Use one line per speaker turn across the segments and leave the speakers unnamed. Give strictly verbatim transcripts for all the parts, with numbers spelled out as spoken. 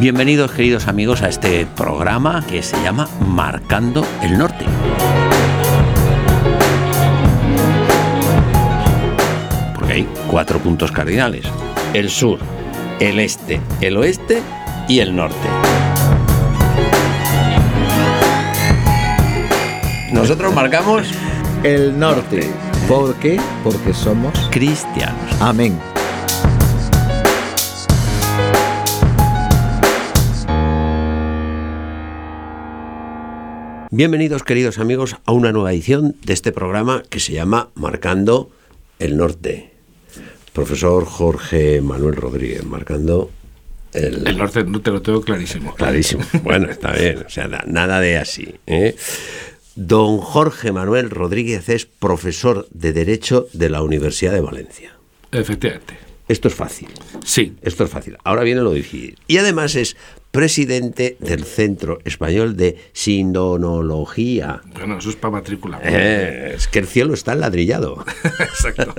Bienvenidos, queridos amigos, a este programa que se llama Marcando el Norte. Porque hay cuatro puntos cardinales: el sur, el este, el oeste y el norte. Nosotros marcamos
el norte. ¿Por qué? Porque somos
cristianos.
Amén.
Bienvenidos, queridos amigos, a una nueva edición de este programa que se llama Marcando el Norte. Profesor Jorge Manuel Rodríguez, marcando el...
El norte no te lo tengo clarísimo.
Clarísimo. Bueno, está bien. O sea, nada de así, ¿eh? Don Jorge Manuel Rodríguez es profesor de Derecho de la Universidad de Valencia.
Efectivamente.
Esto es fácil.
Sí.
Esto es fácil. Ahora viene lo difícil. Y además es presidente del Centro Español de Sindonología.
Bueno, eso es para matrícula.
Eh, es que el cielo está enladrillado.
Exacto.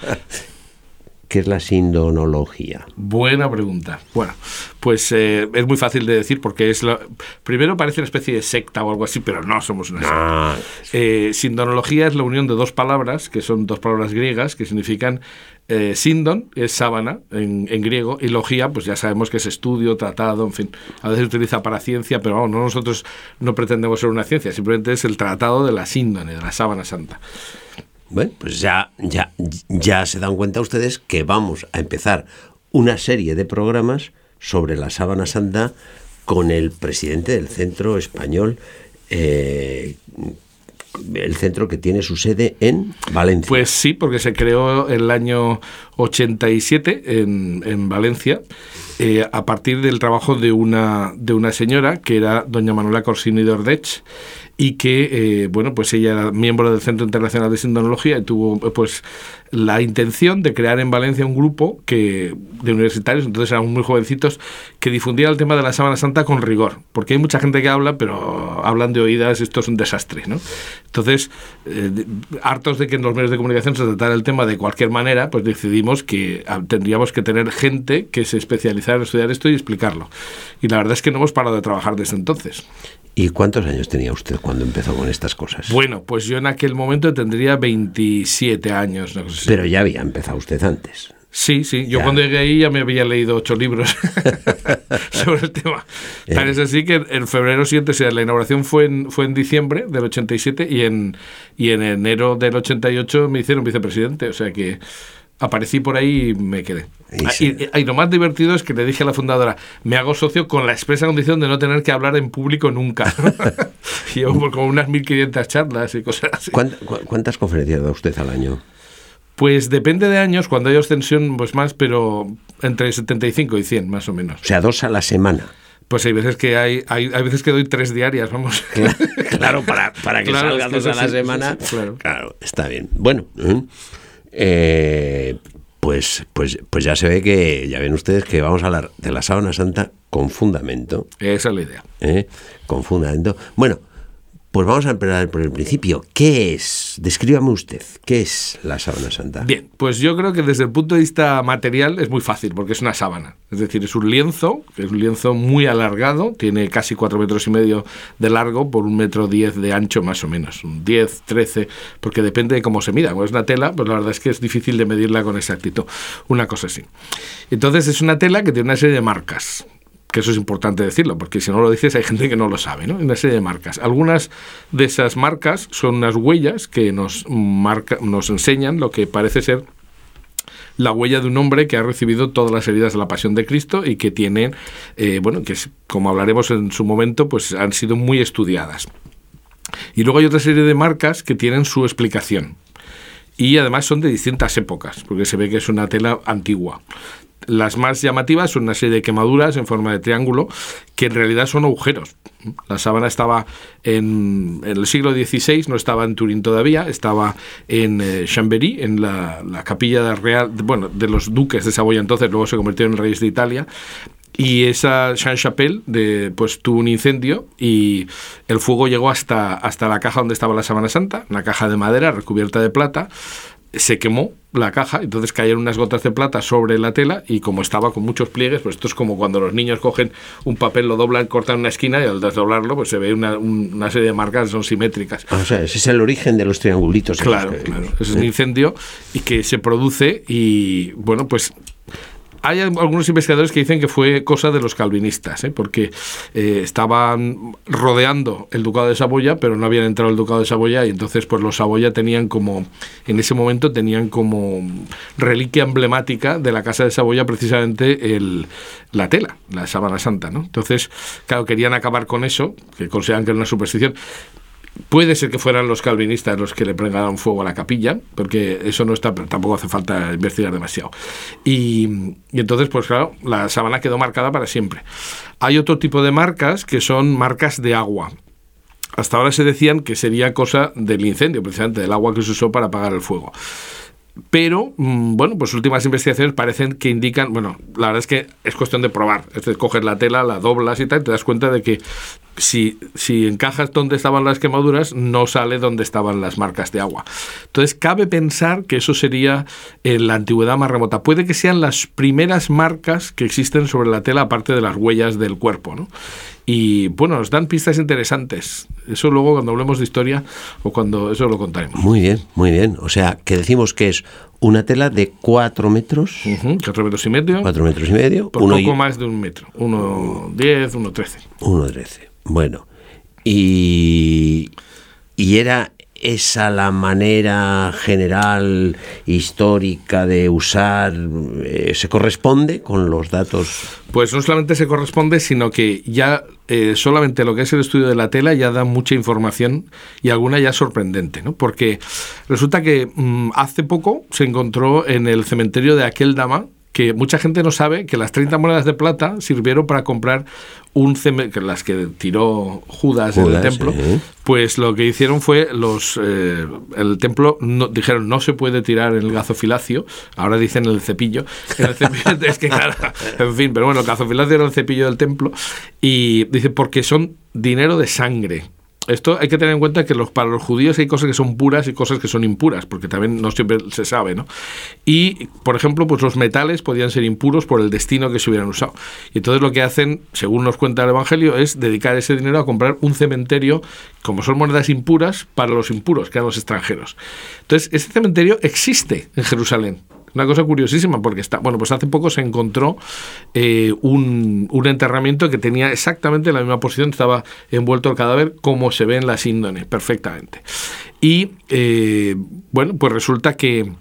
¿Qué es la sindonología?
Buena pregunta. Bueno, pues eh, es muy fácil de decir porque es la... Primero parece una especie de secta o algo así, pero no somos una secta.
Ah,
eh, sindonología es la unión de dos palabras, que son dos palabras griegas, que significan eh, sindon, es sábana en, en griego, y logía, pues ya sabemos que es estudio, tratado, en fin. A veces se utiliza para ciencia, pero vamos, no, nosotros no pretendemos ser una ciencia, simplemente es el tratado de la síndone, de la sábana santa.
Bueno, pues ya, ya, ya se dan cuenta ustedes que vamos a empezar una serie de programas sobre la sábana santa con el presidente del Centro Español, eh, el centro que tiene su sede en Valencia.
Pues sí, porque se creó el año ochenta y siete en, en Valencia, eh, a partir del trabajo de una, de una señora que era doña Manuela Corsini de Ordech, y que, eh, bueno, pues ella era miembro del Centro Internacional de Sindonología y tuvo, pues, la intención de crear en Valencia un grupo que de universitarios, entonces eran muy jovencitos, que difundiera el tema de la sábana santa con rigor, porque hay mucha gente que habla, pero hablan de oídas, esto es un desastre, ¿no? Entonces, eh, hartos de que en los medios de comunicación se tratara el tema de cualquier manera, pues decidimos que tendríamos que tener gente que se especializara en estudiar esto y explicarlo. Y la verdad es que no hemos parado de trabajar desde entonces.
¿Y cuántos años tenía usted cuando empezó con estas cosas?
Bueno, pues yo en aquel momento tendría veintisiete años. No sé si.
Pero ya había empezado usted antes.
Sí, sí. Yo
ya.
Cuando llegué ahí ya me había leído ocho libros sobre el tema.
Eh.
Tan es así que en febrero siguiente, o sea, la inauguración fue en, fue en diciembre del ochenta y siete y en, y en enero del ochenta y ocho me hicieron vicepresidente. O sea que aparecí por ahí y me quedé. Y, y, y lo más divertido es que le dije a la fundadora, me hago socio con la expresa condición de no tener que hablar en público nunca. Y llevo como unas mil quinientas charlas y cosas así.
¿Cuántas conferencias da usted al año?
Pues depende de años, cuando hay extensión pues más, pero entre setenta y cinco y cien más o menos.
O sea, dos a la semana.
Pues hay veces que hay, hay, hay veces que doy tres diarias, vamos.
Claro, claro para, para que
claro,
salga
es que
dos a la
sí,
semana.
Sí, sí, claro.
Claro, está bien. Bueno, eh, pues, pues, pues ya se ve que, ya ven ustedes que vamos a hablar de la sábana santa con fundamento.
Esa es la idea.
¿Eh? Con fundamento. Bueno, pues vamos a empezar por el principio. ¿Qué es? Descríbame usted, ¿qué es la sábana santa?
Bien, pues yo creo que desde el punto de vista material es muy fácil, porque es una sábana. Es decir, es un lienzo, que es un lienzo muy alargado, tiene casi cuatro metros y medio de largo por un metro diez de ancho más o menos, un diez, trece, porque depende de cómo se mida. Como es una tela, pues la verdad es que es difícil de medirla con exactitud, una cosa así. Entonces es una tela que tiene una serie de marcas, que eso es importante decirlo, porque si no lo dices hay gente que no lo sabe, ¿no? Una serie de marcas. Algunas de esas marcas son unas huellas que nos, marca, nos enseñan lo que parece ser la huella de un hombre que ha recibido todas las heridas de la pasión de Cristo y que tiene, eh, bueno, que es, como hablaremos en su momento, pues han sido muy estudiadas. Y luego hay otra serie de marcas que tienen su explicación. Y además son de distintas épocas, porque se ve que es una tela antigua. Las más llamativas son una serie de quemaduras en forma de triángulo que en realidad son agujeros. La sábana estaba en, en el siglo dieciséis, no estaba en Turín todavía, estaba en eh, Chambéry, en la, la capilla real, bueno, de los duques de Saboya entonces, luego se convirtieron en reyes de Italia. Y esa Sainte-Chapelle de, pues, tuvo un incendio y el fuego llegó hasta, hasta la caja donde estaba la sábana santa, una caja de madera recubierta de plata. se quemó la caja, entonces cayeron unas gotas de plata sobre la tela y como estaba con muchos pliegues, pues esto es como cuando los niños cogen un papel, lo doblan, cortan una esquina y al desdoblarlo pues se ve una, una serie de marcas que son simétricas.
O sea, ese es el origen de los triangulitos.
Claro,
que,
claro. Ese es un incendio y que se produce y, bueno, pues hay algunos investigadores que dicen que fue cosa de los calvinistas, ¿eh? porque eh, estaban rodeando el ducado de Saboya, pero no habían entrado al ducado de Saboya y entonces pues los Saboya tenían como, en ese momento tenían como reliquia emblemática de la casa de Saboya precisamente el, la tela, la sábana santa, ¿no? Entonces, claro, querían acabar con eso, que consideraban que era una superstición. Puede ser que fueran los calvinistas los que le prendaran fuego a la capilla, porque eso no está, pero tampoco hace falta investigar demasiado. Y, y entonces, pues claro, la sábana quedó marcada para siempre. Hay otro tipo de marcas que son marcas de agua. Hasta ahora se decían que sería cosa del incendio, precisamente del agua que se usó para apagar el fuego. Pero, bueno, pues últimas investigaciones parecen que indican, bueno, la verdad es que es cuestión de probar. Es decir, coges la tela, la doblas y tal, y te das cuenta de que si, si encajas donde estaban las quemaduras, no sale donde estaban las marcas de agua. Entonces, cabe pensar que eso sería en la antigüedad más remota. Puede que sean las primeras marcas que existen sobre la tela, aparte de las huellas del cuerpo, ¿no? Y, bueno, nos dan pistas interesantes. Eso luego, cuando hablemos de historia, o cuando eso lo contaremos.
Muy bien, muy bien. O sea, que decimos que es una tela de cuatro metros.
Uh-huh, cuatro metros y medio.
Cuatro metros y medio.
Por
uno
poco
y...
más de un metro. Uno diez, uno trece.
Uno trece. Bueno. Y, y era esa la manera general histórica de usar, eh, ¿se corresponde con los datos?
Pues no solamente se corresponde, sino que ya eh, solamente lo que es el estudio de la tela ya da mucha información y alguna ya sorprendente, ¿no? Porque resulta que mmm, hace poco se encontró en el cementerio de Akeldama, que mucha gente no sabe que las treinta monedas de plata sirvieron para comprar un cementerio, las que tiró Judas, Judas en el templo, sí. Pues lo que hicieron fue los eh, el templo no, dijeron no se puede tirar en el gazofilacio, ahora dicen el cepillo, en el cepillo es que claro, en fin, pero bueno, el gazofilacio era el cepillo del templo y dice porque son dinero de sangre. Esto hay que tener en cuenta que los, para los judíos hay cosas que son puras y cosas que son impuras, porque también no siempre se sabe, ¿no? Y, por ejemplo, pues los metales podían ser impuros por el destino que se hubieran usado. Y entonces lo que hacen, según nos cuenta el Evangelio, es dedicar ese dinero a comprar un cementerio, como son monedas impuras, para los impuros, que eran los extranjeros. Entonces, ese cementerio existe en Jerusalén. Una cosa curiosísima, porque está, bueno, pues hace poco se encontró eh, un, un enterramiento que tenía exactamente la misma posición, estaba envuelto el cadáver como se ve en la síndone, perfectamente. Y, eh, bueno, pues resulta que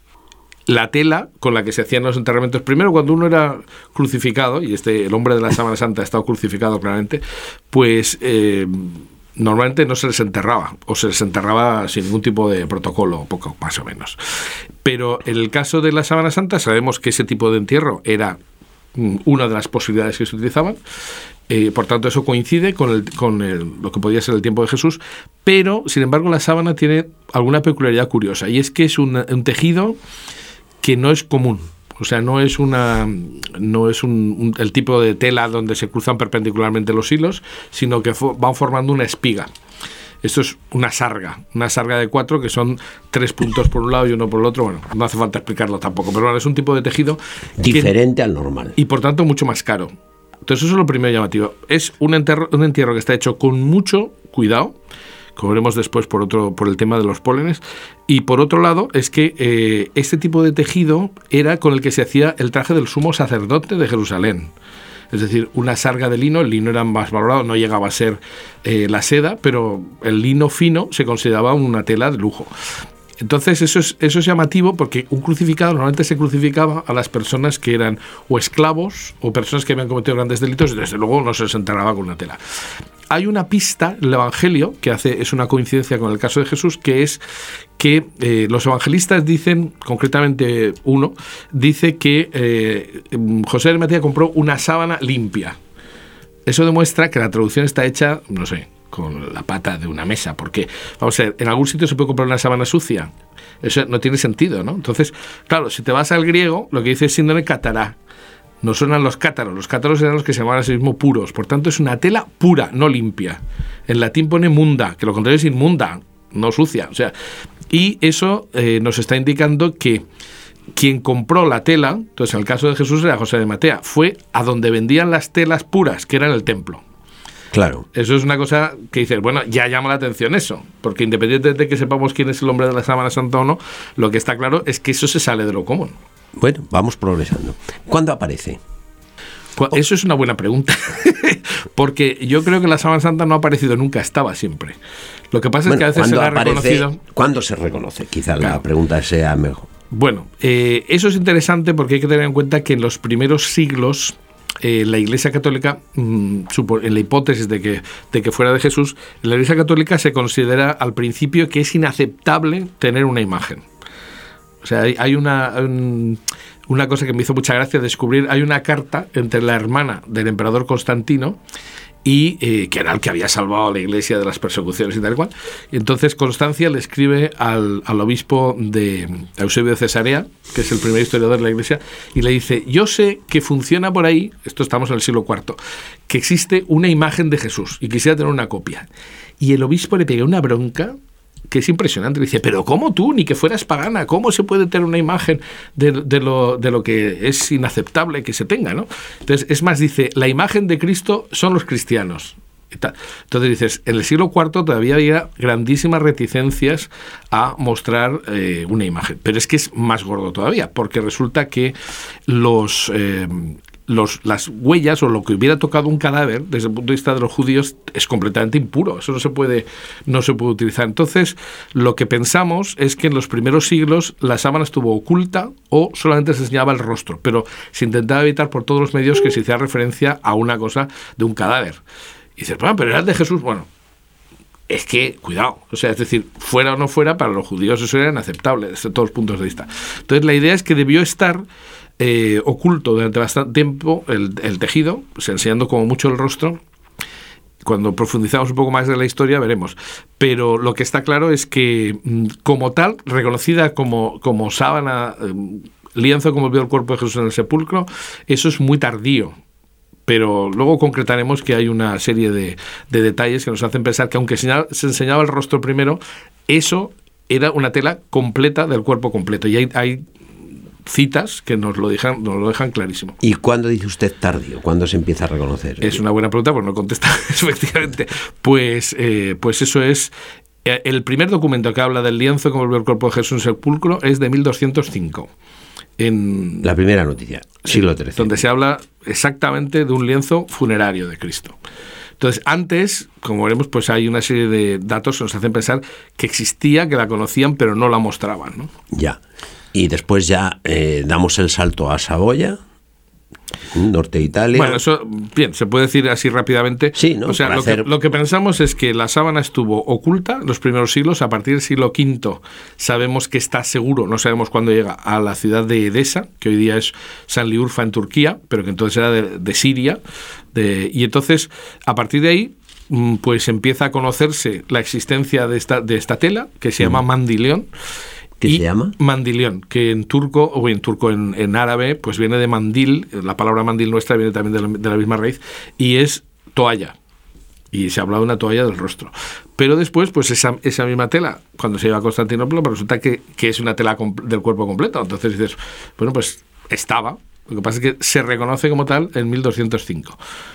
la tela con la que se hacían los enterramientos, primero cuando uno era crucificado, y este el hombre de la sábana santa ha estado crucificado claramente, pues... Eh, normalmente no se les enterraba, o se les enterraba sin ningún tipo de protocolo, poco más o menos. Pero en el caso de la sábana santa sabemos que ese tipo de entierro era una de las posibilidades que se utilizaban, eh, por tanto eso coincide con, el, con el, lo que podía ser el tiempo de Jesús, pero sin embargo la sábana tiene alguna peculiaridad curiosa, y es que es un, un tejido que no es común. O sea, no es una no es un, un, el tipo de tela donde se cruzan perpendicularmente los hilos, sino que fo, van formando una espiga. Esto es una sarga, una sarga de cuatro que son tres puntos por un lado y uno por el otro. Bueno, no hace falta explicarlo tampoco, pero bueno, es un tipo de tejido
diferente
que,
al normal.
Y por tanto mucho más caro. Entonces eso es lo primero llamativo. Es un entierro, un entierro que está hecho con mucho cuidado, como veremos después por otro por el tema de los pólenes, y por otro lado es que eh, este tipo de tejido era con el que se hacía el traje del sumo sacerdote de Jerusalén. Es decir, una sarga de lino, el lino era más valorado, no llegaba a ser eh, la seda, pero el lino fino se consideraba una tela de lujo. Entonces eso es, eso es llamativo porque un crucificado normalmente se crucificaba a las personas que eran o esclavos o personas que habían cometido grandes delitos y desde luego no se les enterraba con una tela. Hay una pista en el Evangelio que hace es una coincidencia con el caso de Jesús, que es que eh, los evangelistas dicen, concretamente uno, dice que eh, José de Arimatea compró una sábana limpia. Eso demuestra que la traducción está hecha, no sé, con la pata de una mesa, porque, vamos a ver, en algún sitio se puede comprar una sábana sucia. Eso no tiene sentido, ¿no? Entonces, claro, si te vas al griego, lo que dice es síndone catará. No suenan los cátaros, los cátaros eran los que se llamaban a sí mismos puros, por tanto es una tela pura, no limpia. En latín pone munda, que lo contrario es inmunda, no sucia. O sea, y eso eh, nos está indicando que quien compró la tela, entonces en el caso de Jesús era José de Matea, fue a donde vendían las telas puras, que era en el templo.
Claro.
Eso es una cosa que dices, bueno, ya llama la atención eso, porque independientemente de que sepamos quién es el hombre de la sábana santa o no, lo que está claro es que eso se sale de lo común.
Bueno, vamos progresando. ¿Cuándo aparece?
Eso es una buena pregunta, porque yo creo que la sábana santa no ha aparecido nunca, estaba siempre. Lo que pasa bueno, es que a veces se la ha reconocido.
¿Cuándo se reconoce? Quizá claro. La pregunta sea mejor.
Bueno, eh, eso es interesante porque hay que tener en cuenta que en los primeros siglos eh, la Iglesia Católica, mmm, en la hipótesis de que, de que fuera de Jesús, la Iglesia Católica se considera al principio que es inaceptable tener una imagen. O sea, hay, hay una... Un, Una cosa que me hizo mucha gracia descubrir, hay una carta entre la hermana del emperador Constantino y eh, que era el que había salvado a la iglesia de las persecuciones y tal cual. Y entonces Constancia le escribe al, al obispo de Eusebio de Cesarea, que es el primer historiador de la iglesia, y le dice, yo sé que funciona por ahí, esto estamos en el siglo cuarto, que existe una imagen de Jesús y quisiera tener una copia. Y el obispo le pega una bronca que es impresionante. Dice, pero ¿cómo tú, ni que fueras pagana? ¿Cómo se puede tener una imagen de, de, lo, de lo que es inaceptable que se tenga, ¿no? Entonces, es más, dice, la imagen de Cristo son los cristianos. Entonces dices, en el siglo cuarto todavía había grandísimas reticencias a mostrar eh, una imagen. Pero es que es más gordo todavía, porque resulta que los... Eh, Los, las huellas o lo que hubiera tocado un cadáver desde el punto de vista de los judíos es completamente impuro, eso no se puede no se puede utilizar. Entonces lo que pensamos es que en los primeros siglos la sábana estuvo oculta o solamente se enseñaba el rostro, pero se intentaba evitar por todos los medios que se hiciera referencia a una cosa de un cadáver. Y dices, bueno, pero era el de Jesús. Bueno, es que, cuidado, o sea, es decir, fuera o no fuera, para los judíos eso era inaceptable desde todos los puntos de vista. Entonces la idea es que debió estar Eh, oculto durante bastante tiempo el, el tejido, pues enseñando como mucho el rostro. Cuando profundizamos un poco más de la historia veremos, pero lo que está claro es que como tal, reconocida como, como sábana, eh, lienzo como vio el cuerpo de Jesús en el sepulcro, eso es muy tardío. Pero luego concretaremos que hay una serie de, de detalles que nos hacen pensar que aunque se enseñaba el rostro primero, eso era una tela completa del cuerpo completo. Y hay, hay citas que nos lo dejan, nos lo dejan clarísimo.
¿Y cuándo dice usted tardío? ¿Cuándo se empieza a reconocer?
Es una buena pregunta, pues no contesta efectivamente. Pues, eh, pues eso es... El primer documento que habla del lienzo que volvió el cuerpo de Jesús en el sepulcro es de mil doscientos cinco. En,
la primera noticia, siglo trece.
Donde se habla exactamente de un lienzo funerario de Cristo. Entonces, antes, como veremos, pues hay una serie de datos que nos hacen pensar que existía, que la conocían, pero no la mostraban, ¿no?
Ya. Y después ya eh, damos el salto a Saboya, norte de Italia.
Bueno, eso, bien, se puede decir así rápidamente.
Sí, ¿no?
O sea, lo, hacer... que, lo que pensamos es que la sábana estuvo oculta los primeros siglos. A partir del siglo quinto sabemos que está seguro, no sabemos cuándo llega, a la ciudad de Edesa, que hoy día es Sanliurfa en Turquía, pero que entonces era de, de Siria. De, y entonces, a partir de ahí, pues empieza a conocerse la existencia de esta, de esta tela, que se llama mandileón.
¿Qué
y
se llama?
Mandilión, que en turco, o en turco en, en árabe, pues viene de mandil, la palabra mandil nuestra viene también de la, de la misma raíz, y es toalla. Y se habla de una toalla del rostro. Pero después, pues esa, esa misma tela, cuando se lleva a Constantinopla, pues resulta que, que es una tela del cuerpo completo. Entonces dices, bueno, pues estaba. Lo que pasa es que se reconoce como tal en mil doscientos cinco.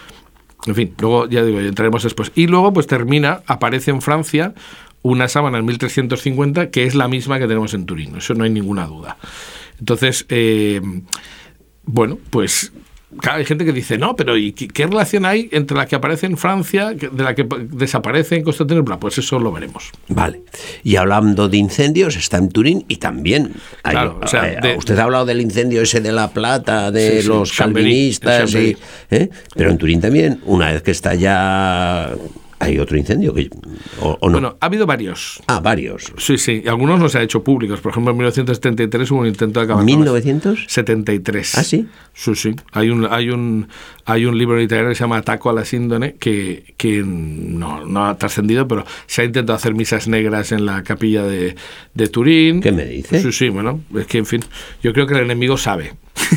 En fin, luego ya digo, ya entraremos después. Y luego pues termina, aparece en Francia una sábana en mil trescientos cincuenta que es la misma que tenemos en Turín, eso no hay ninguna duda. Entonces, eh, bueno, pues claro, hay gente que dice, no, pero ¿y qué relación hay entre la que aparece en Francia, de la que desaparece en Constantinopla? Pues eso lo veremos.
Vale. Y hablando de incendios, está en Turín y también... Hay,
claro, o sea, de,
usted ha hablado del incendio ese de La Plata, de sí, los sí, calvinistas, y, ¿eh? Pero en Turín también, una vez que está ya... ¿Hay otro incendio? Que, o, o no?
Bueno, ha habido varios.
Ah, varios.
Sí, sí. Algunos no se han hecho públicos. Por ejemplo, en mil novecientos setenta y tres hubo un intento de acabar.
¿mil novecientos
setenta y tres.
¿Ah, sí?
Sí, sí. Hay un, hay un, hay un libro en italiano que se llama Attacco alla Sindone que, que no, no ha trascendido, pero se ha intentado hacer misas negras en la capilla de, de Turín.
¿Qué me dice?
Sí, sí. Bueno, es que, en fin, yo creo que el enemigo sabe.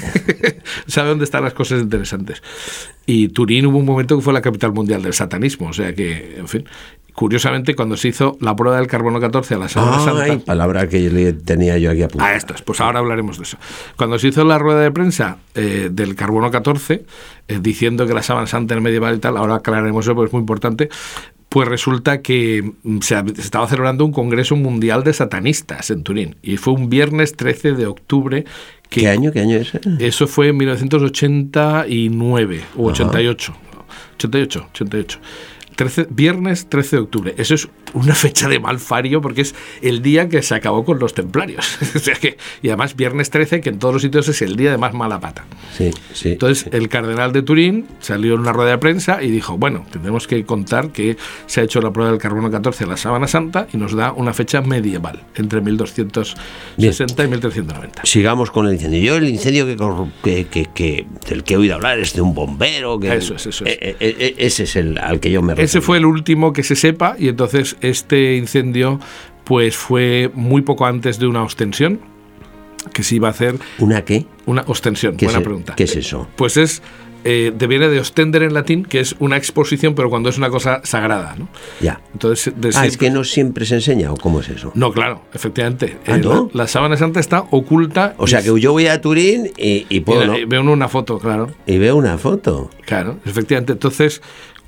Sabe dónde están las cosas interesantes. Y Turín hubo un momento que fue la capital mundial del satanismo, o sea que, en fin, curiosamente, cuando se hizo la prueba del carbono catorce a la Sábana Santa...
Ay, palabra que le tenía yo aquí apuntada.
Ah, esto es, pues ahora hablaremos de eso. Cuando se hizo la rueda de prensa eh, del carbono catorce, eh, diciendo que la Sábana Santa era medieval y tal, ahora aclararemos eso porque es muy importante, pues resulta que se estaba celebrando un congreso mundial de satanistas en Turín, y fue un viernes trece de octubre. Que
¿Qué año? ¿Qué año es?
Eso fue en mil novecientos ochenta y nueve o ochenta y ocho. ochenta y ocho, ochenta y ocho. trece, viernes trece de octubre. Eso es una fecha de mal fario porque es el día que se acabó con los templarios. O sea que, y además viernes trece, que en todos los sitios es el día de más mala pata.
Sí, sí.
Entonces
sí.
el cardenal de Turín salió en una rueda de prensa y dijo, bueno, tendremos que contar que se ha hecho la prueba del carbono catorce a la Sábana Santa y nos da una fecha medieval, entre mil doscientos sesenta Bien. y mil trescientos noventa.
Sigamos con el incendio. Yo el incendio que, que, que, que del que he oído hablar es de un bombero. Que,
eso es, eso es.
Eh, eh, ese es el al que yo me refiero.
Ese fue el último que se sepa, y entonces este incendio pues fue muy poco antes de una ostensión que se iba a hacer.
¿Una qué?
Una ostensión,
¿Qué
buena
es,
pregunta.
¿Qué es eso?
Pues es, eh, viene de ostender en latín, que es una exposición, pero cuando es una cosa sagrada, ¿no?
Ya.
Entonces, de
ah,
siempre...
es que no siempre se enseña, ¿o cómo es eso?
No, claro, efectivamente.
¿Ah,
eh,
no?
la, la Sábana Santa está oculta.
O sea, que yo voy a Turín y, y puedo,
y,
¿no?
y veo una foto, claro.
Y veo una foto.
Claro, efectivamente. Entonces,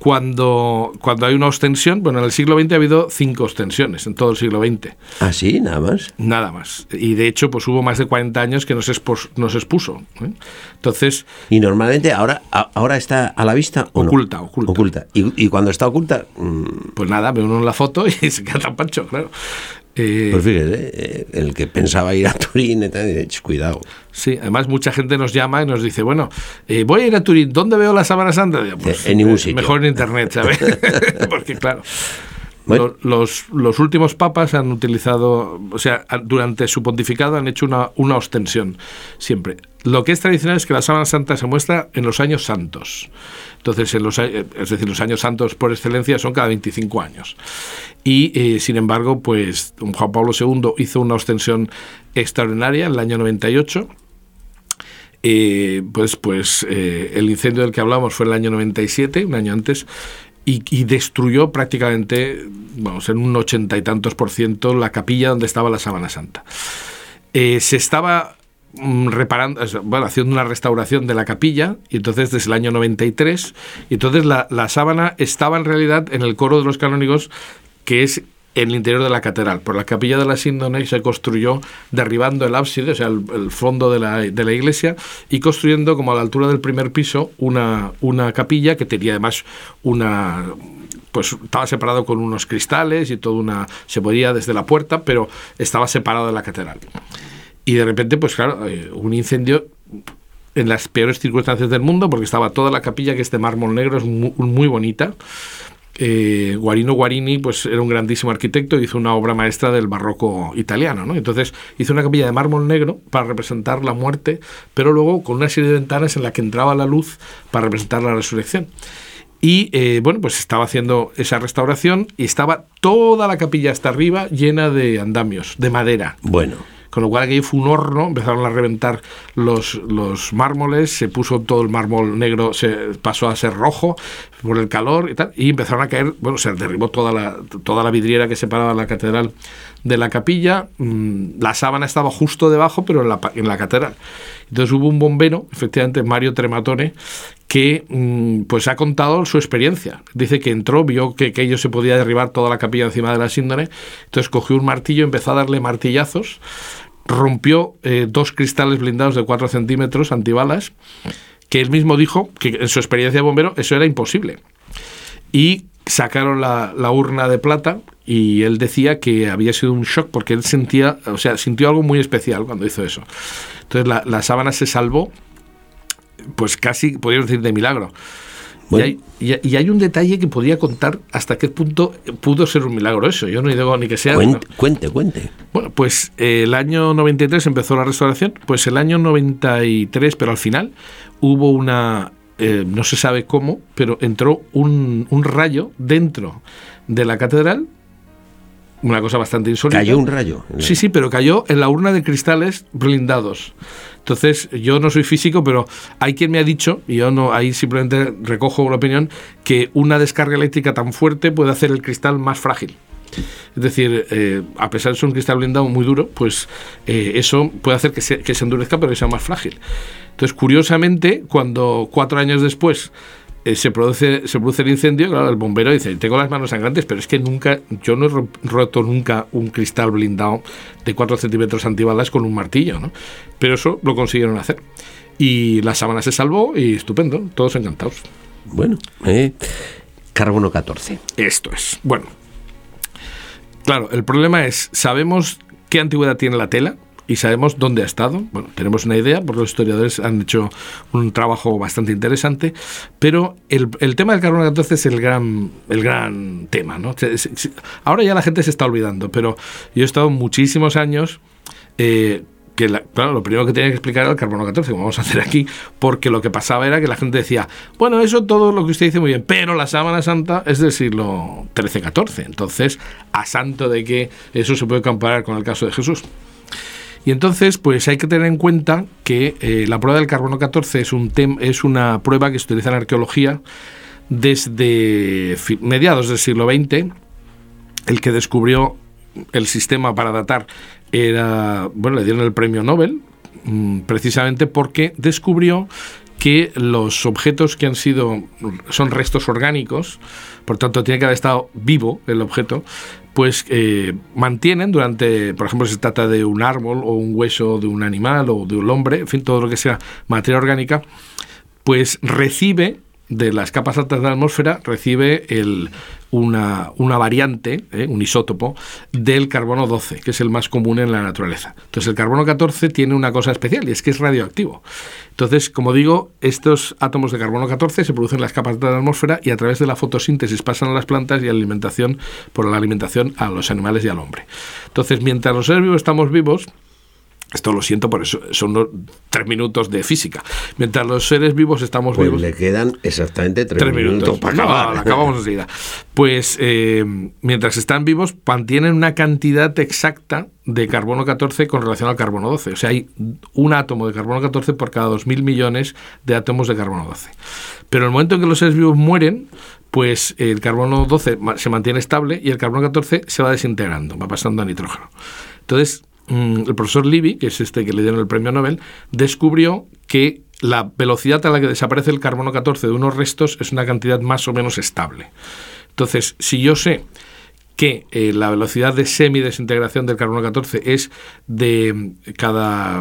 cuando, cuando hay una ostensión, bueno, en el siglo veinte ha habido cinco ostensiones, en todo el siglo veinte.
¿Ah, sí? Nada más.
Nada más. Y de hecho, pues hubo más de cuarenta años que no se, expos, no se expuso. ¿eh? Entonces...
Y normalmente ahora, a, ahora está a la vista o
oculta,
no?
oculta.
Oculta. Y, y cuando está oculta... Mmm...
Pues nada, ve uno en la foto y se queda tan pancho, claro. Eh,
pues fíjese, eh, el que pensaba ir a Turín, y tal, cuidado.
Sí, además mucha gente nos llama y nos dice, bueno, eh, voy a ir a Turín, ¿dónde veo la Sábana Santa? Pues,
en ningún sitio.
Mejor en internet, ¿sabes? Porque claro, bueno. los, los últimos papas han utilizado, o sea, durante su pontificado han hecho una, una ostensión, siempre. Lo que es tradicional es que la Sábana Santa se muestra en los años santos. Entonces, en los, es decir, los años santos por excelencia son cada veinticinco años. Y, eh, sin embargo, pues Juan Pablo segundo hizo una ostensión extraordinaria en el año noventa y ocho. Eh, pues pues eh, el incendio del que hablamos fue en el año noventa y siete, un año antes, y, y destruyó prácticamente, vamos, en un ochenta y tantos por ciento la capilla donde estaba la Sábana Santa. Eh, se estaba... reparando, bueno, haciendo una restauración de la capilla, y entonces desde el año noventa y tres, y entonces la, la sábana estaba en realidad en el coro de los canónigos, que es en el interior de la catedral. Por la capilla de la Síndone se construyó derribando el ábside, o sea, el, el fondo de la, de la iglesia, y construyendo como a la altura del primer piso una, una capilla que tenía además una... pues estaba separado con unos cristales y toda una... se podía desde la puerta, pero estaba separado de la catedral. Y de repente, pues claro, eh, un incendio en las peores circunstancias del mundo, porque estaba toda la capilla, que es de mármol negro, es muy, muy bonita. Eh, Guarino Guarini, pues era un grandísimo arquitecto, hizo una obra maestra del barroco italiano, ¿no? Entonces hizo una capilla de mármol negro para representar la muerte, pero luego con una serie de ventanas en la que entraba la luz para representar la resurrección. Y eh, bueno, pues estaba haciendo esa restauración y estaba toda la capilla hasta arriba llena de andamios, de madera.
Bueno.
Con lo cual aquí fue un horno, empezaron a reventar los, los mármoles, se puso todo el mármol negro, se pasó a ser rojo por el calor y tal, y empezaron a caer, bueno, se derribó toda la, toda la vidriera que separaba la catedral de la capilla, la sábana estaba justo debajo, pero en la, en la catedral. Entonces hubo un bombero, efectivamente Mario Trematone, que pues ha contado su experiencia. Dice que entró, vio que, que ello se podía derribar toda la capilla encima de la Síndone, entonces cogió un martillo, empezó a darle martillazos, rompió eh, dos cristales blindados de cuatro centímetros antibalas, que él mismo dijo que en su experiencia de bombero eso era imposible. Y sacaron la, la urna de plata, y él decía que había sido un shock porque él sentía, o sea, sintió algo muy especial cuando hizo eso. Entonces la, la sábana se salvó, pues casi, podríamos decir, de milagro. Bueno. Y, hay, y, y hay un detalle que podría contar hasta qué punto pudo ser un milagro eso. Yo no digo ni que sea...
Cuente, no. cuente, cuente.
Bueno, pues eh, el año noventa y tres empezó la restauración, pues el año noventa y tres, pero al final hubo una... Eh, no se sabe cómo, pero entró un, un rayo dentro de la catedral una cosa bastante insólita.
Cayó un rayo.
Sí, sí, pero cayó en la urna de cristales blindados. Entonces, yo no soy físico, pero hay quien me ha dicho, y yo no, ahí simplemente recojo la opinión, que una descarga eléctrica tan fuerte puede hacer el cristal más frágil. Es decir, eh, a pesar de ser un cristal blindado muy duro, pues eh, eso puede hacer que se, que se endurezca, pero que sea más frágil. Entonces, curiosamente, cuando cuatro años después eh, se produce se produce el incendio, claro, el bombero dice, tengo las manos sangrantes, pero es que nunca, yo no he roto nunca un cristal blindado de cuatro centímetros antibalas con un martillo, ¿no? Pero eso lo consiguieron hacer. Y la sábana se salvó y estupendo, todos encantados.
Bueno, eh, carbono catorce.
Esto es. Bueno, claro, el problema es, sabemos qué antigüedad tiene la tela y sabemos dónde ha estado. Bueno, tenemos una idea, porque los historiadores han hecho un trabajo bastante interesante, pero el, el tema del carbono catorce es el gran, el gran tema, ¿no? Ahora ya la gente se está olvidando, pero yo he estado muchísimos años... Eh, que la, claro, lo primero que tenía que explicar era el carbono catorce, como vamos a hacer aquí, porque lo que pasaba era que la gente decía, bueno, eso todo lo que usted dice muy bien, pero la sábana santa es del siglo trece catorce, entonces, ¿a santo de que eso se puede comparar con el caso de Jesús? Y entonces, pues hay que tener en cuenta que eh, la prueba del carbono catorce es, un tem- es una prueba que se utiliza en arqueología desde fi- mediados del siglo veinte, el que descubrió el sistema para datar era, bueno, le dieron el premio Nobel mmm, precisamente porque descubrió que los objetos que han sido, son restos orgánicos, por tanto tiene que haber estado vivo el objeto, pues eh, mantienen durante, por ejemplo, si se trata de un árbol o un hueso de un animal o de un hombre, en fin, todo lo que sea materia orgánica, pues recibe de las capas altas de la atmósfera, recibe el, una, una variante, eh, un isótopo, del carbono doce, que es el más común en la naturaleza. Entonces el carbono catorce tiene una cosa especial, y es que es radioactivo. Entonces, como digo, estos átomos de carbono catorce se producen en las capas altas de la atmósfera y a través de la fotosíntesis pasan a las plantas y a la alimentación, por la alimentación a los animales y al hombre. Entonces, mientras los seres vivos estamos vivos, esto lo siento, por eso son los tres minutos de física. Mientras los seres vivos estamos
pues
vivos...
le quedan exactamente tres,
tres minutos,
minutos para
no,
acabar.
la acabamos enseguida. Pues eh, mientras están vivos, mantienen una cantidad exacta de carbono catorce con relación al carbono doce. O sea, hay un átomo de carbono catorce por cada dos mil millones de átomos de carbono doce. Pero en el momento en que los seres vivos mueren, pues el carbono doce se mantiene estable y el carbono catorce se va desintegrando, va pasando a nitrógeno. Entonces, el profesor Libby, que es este que le dieron el premio Nobel, descubrió que la velocidad a la que desaparece el carbono catorce de unos restos es una cantidad más o menos estable. Entonces, si yo sé que eh, la velocidad de semidesintegración del carbono catorce es de cada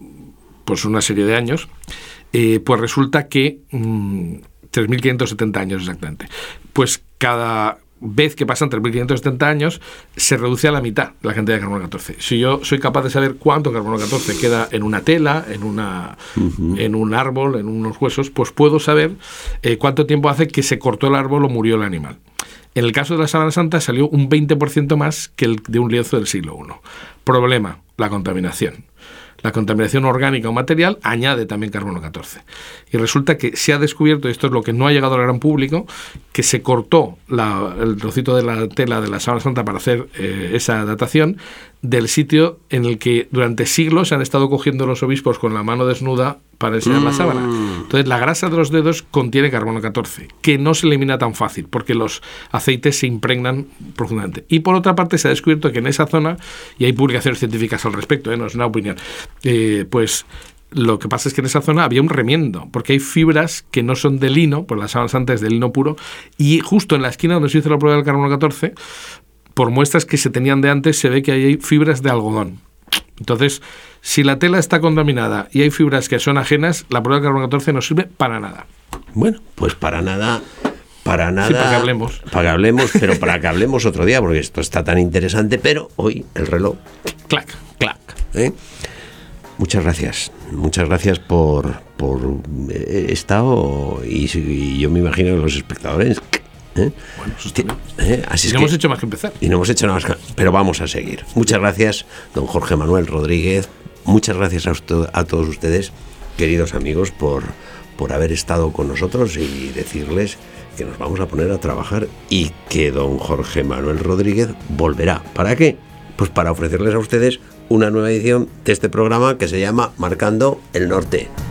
pues una serie de años, eh, pues resulta que mmm, tres mil quinientos setenta años exactamente. Pues cada vez que pasan tres mil quinientos setenta años, se reduce a la mitad la cantidad de carbono catorce. Si yo soy capaz de saber cuánto carbono catorce queda en una tela, en una uh-huh. en un árbol, en unos huesos, pues puedo saber eh, cuánto tiempo hace que se cortó el árbol o murió el animal. En el caso de la sábana santa salió un veinte por ciento más que el de un lienzo del siglo primero. Problema, la contaminación. La contaminación orgánica o material añade también carbono catorce. Y resulta que se ha descubierto, y esto es lo que no ha llegado al gran público, que se cortó la, el trocito de la tela de la sábana santa para hacer eh, esa datación del sitio en el que durante siglos se han estado cogiendo los obispos con la mano desnuda para enseñar mm. la sábana. Entonces, la grasa de los dedos contiene carbono catorce, que no se elimina tan fácil, porque los aceites se impregnan profundamente. Y por otra parte, se ha descubierto que en esa zona, y hay publicaciones científicas al respecto, ¿eh? No es una opinión, eh, pues lo que pasa es que en esa zona había un remiendo, porque hay fibras que no son de lino, pues la sábana santa es de lino puro, y justo en la esquina donde se hizo la prueba del carbono catorce, por muestras que se tenían de antes, se ve que hay fibras de algodón. Entonces, si la tela está contaminada y hay fibras que son ajenas, la prueba de carbono catorce no sirve para nada.
Bueno, pues para nada, para nada.
Sí, para que hablemos.
Para que hablemos, pero para que hablemos otro día, porque esto está tan interesante, pero hoy el reloj...
Clac, clac.
¿Eh? Muchas gracias, muchas gracias por, por eh, estado y, y yo me imagino que los espectadores... ¿Eh?
Bueno, eso está bien.
¿Eh? Así
y
es
no
que,
hemos hecho más que empezar.
Y no hemos hecho nada más que... Pero vamos a seguir. Muchas gracias, don Jorge Manuel Rodríguez. Muchas gracias a, usted, a todos ustedes, queridos amigos, por, por haber estado con nosotros y decirles que nos vamos a poner a trabajar y que don Jorge Manuel Rodríguez volverá. ¿Para qué? Pues para ofrecerles a ustedes una nueva edición de este programa que se llama Marcando el Norte.